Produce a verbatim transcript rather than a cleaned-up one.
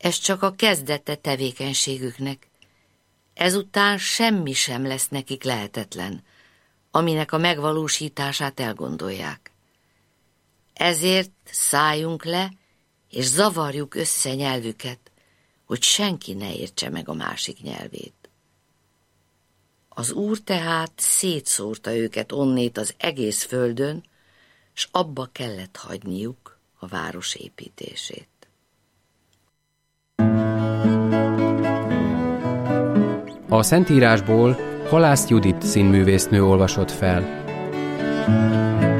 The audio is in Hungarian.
Ez csak a kezdete tevékenységüknek. Ezután semmi sem lesz nekik lehetetlen, aminek a megvalósítását elgondolják. Ezért szálljunk le, és zavarjuk össze nyelvüket, hogy senki ne értse meg a másik nyelvét. Az Úr tehát szétszórta őket onnét az egész földön, s abba kellett hagyniuk a város építését. A Szentírásból Halász Judit színművésznő olvasott fel.